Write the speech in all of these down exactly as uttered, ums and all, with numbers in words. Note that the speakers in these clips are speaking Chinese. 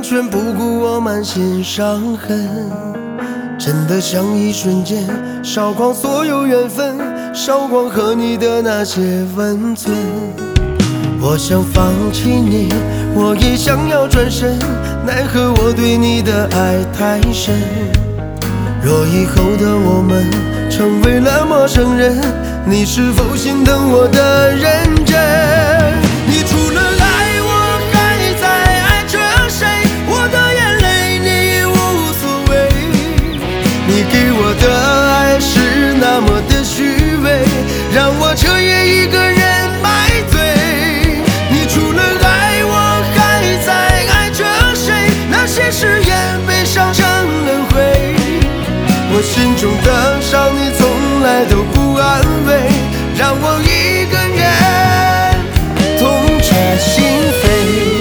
完全不顾我满心伤痕，真的像一瞬间烧光所有缘分，烧光和你的那些温存。我想放弃你，我也想要转身，奈何我对你的爱太深。若以后的我们成为了陌生人，你是否心疼我的认真？你除了爱我还在爱着谁？我的眼泪你已无所谓，你给我的爱是那么的虚伪，让我彻夜一个人买醉。你除了爱我还在爱着谁？那些誓言被烧成轮回，我心中的伤你从来都不安慰，让我一个人痛彻心扉。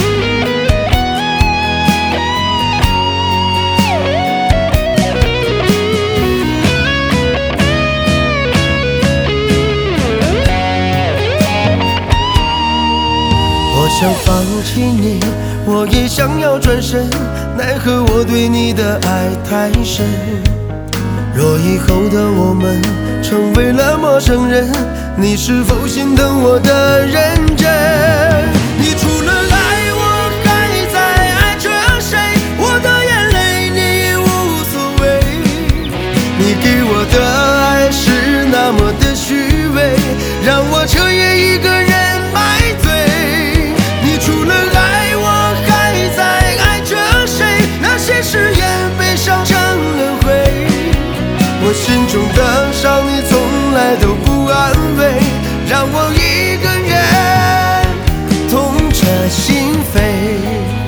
我想放弃你，我也想要转身，奈何我对你的爱太深。若以后的我们成为了陌生人，你是否心疼我的认真？你除了爱我还在爱着谁？我的眼泪你已无所谓，你给我的爱是那么的虚伪，让我彻夜一个人买醉。你除了爱我还在爱着谁？那些誓言被烧成轮回，我心中的伤你从来都不安慰，让我一个人痛彻心扉。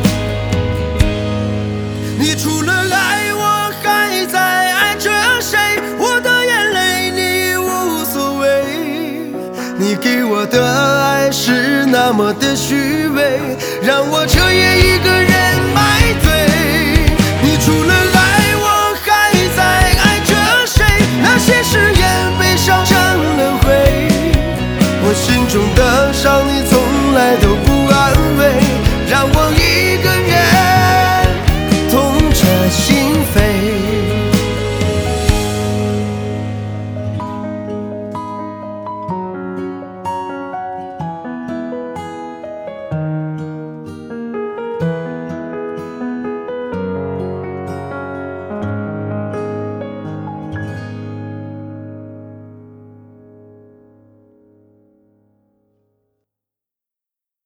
你除了爱我还在爱着谁？我的眼泪你已无所谓，你给我的爱是那么的虚伪，让我彻夜一个人买醉。